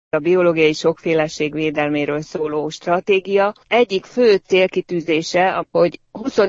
A biológiai sokféleség védelméről szóló stratégia egyik fő célkitűzése, hogy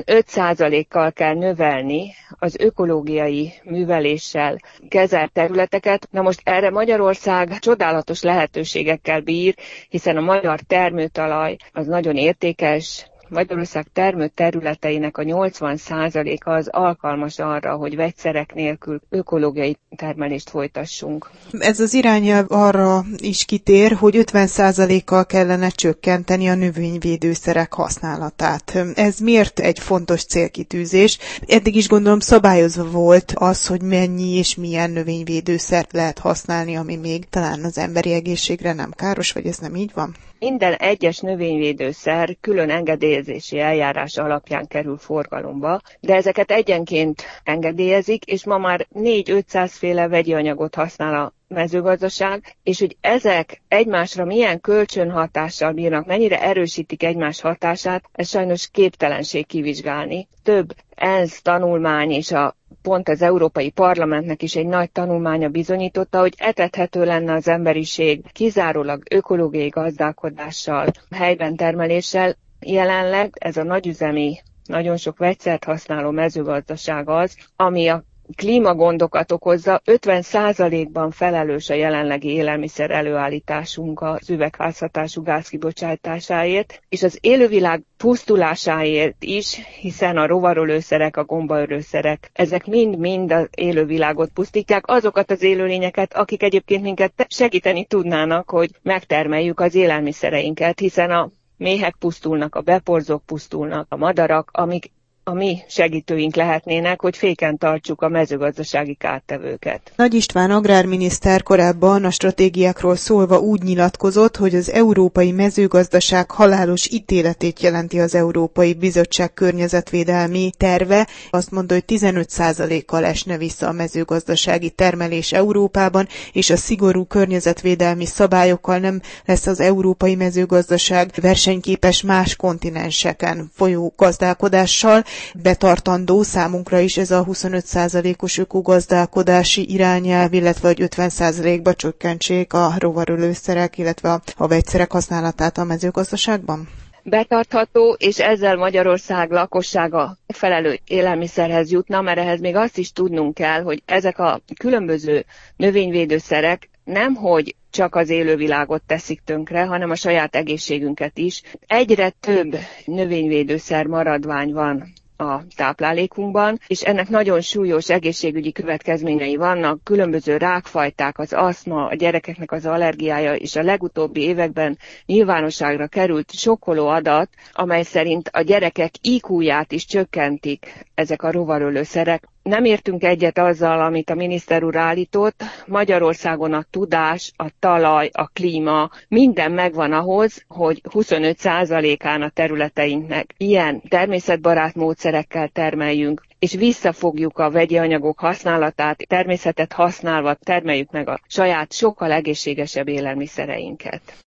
25%-kal kell növelni az ökológiai műveléssel kezelt területeket. Na most erre Magyarország csodálatos lehetőségekkel bír, hiszen a magyar termőtalaj az nagyon értékes. Magyarország termőterületeinek a 80%-a az alkalmas arra, hogy vegyszerek nélkül ökológiai termelést folytassunk. Ez az irányelv arra is kitér, hogy 50%-kal kellene csökkenteni a növényvédőszerek használatát. Ez miért egy fontos célkitűzés? Eddig is gondolom szabályozva volt az, hogy mennyi és milyen növényvédőszert lehet használni, ami még talán az emberi egészségre nem káros, vagy ez nem így van? Minden egyes növényvédőszer külön engedélyezési eljárás alapján kerül forgalomba, de ezeket egyenként engedélyezik, és ma már 400-500 féle vegyi anyagot használ a mezőgazdaság, és hogy ezek egymásra milyen kölcsönhatással bírnak, mennyire erősítik egymás hatását, ez sajnos képtelenség kivizsgálni. Több ENSZ tanulmány és pont az Európai Parlamentnek is egy nagy tanulmánya bizonyította, hogy etethető lenne az emberiség kizárólag ökológiai gazdálkodással, helyben termeléssel. Jelenleg ez a nagyüzemi, nagyon sok vegyszert használó mezőgazdaság az, ami a klímagondokat okozza, 50%-ban felelős a jelenlegi élelmiszer előállításunk az üvegházhatású gáz kibocsátásáért, és az élővilág pusztulásáért is, hiszen a rovarölőszerek, a gombaölőszerek, ezek mind-mind az élővilágot pusztítják, azokat az élőlényeket, akik egyébként minket segíteni tudnának, hogy megtermeljük az élelmiszereinket, hiszen a méhek pusztulnak, a beporzók pusztulnak, a madarak, amik a mi segítőink lehetnének, hogy féken tartsuk a mezőgazdasági kártevőket. Nagy István agrárminiszter korábban a stratégiákról szólva úgy nyilatkozott, hogy az európai mezőgazdaság halálos ítéletét jelenti az Európai Bizottság környezetvédelmi terve. Azt mondta, hogy 15%-kal esne vissza a mezőgazdasági termelés Európában, és a szigorú környezetvédelmi szabályokkal nem lesz az európai mezőgazdaság versenyképes más kontinenseken folyó gazdálkodással. Betartandó számunkra is ez a 25%-os ökogazdálkodási irányelv, illetve hogy 50%-ba csökkentsék a rovarölőszerek, illetve a vegyszerek használatát a mezőgazdaságban? Betartható, és ezzel Magyarország lakossága felelő élelmiszerhez jutna, mert ehhez még azt is tudnunk kell, hogy ezek a különböző növényvédőszerek nemhogy csak az élővilágot teszik tönkre, hanem a saját egészségünket is. Egyre több növényvédőszer maradvány van a táplálékunkban, és ennek nagyon súlyos egészségügyi következményei vannak, különböző rákfajták, az aszma, a gyerekeknek az allergiája, és a legutóbbi években nyilvánosságra került sokkoló adat, amely szerint a gyerekek IQ-ját is csökkentik ezek a rovarölőszerek. Nem értünk egyet azzal, amit a miniszter úr állított. Magyarországon a tudás, a talaj, a klíma, minden megvan ahhoz, hogy 25%-án a területeinknek ilyen természetbarát módszerekkel termeljünk, és visszafogjuk a vegyi anyagok használatát, természetet használva termeljük meg a saját, sokkal egészségesebb élelmiszereinket.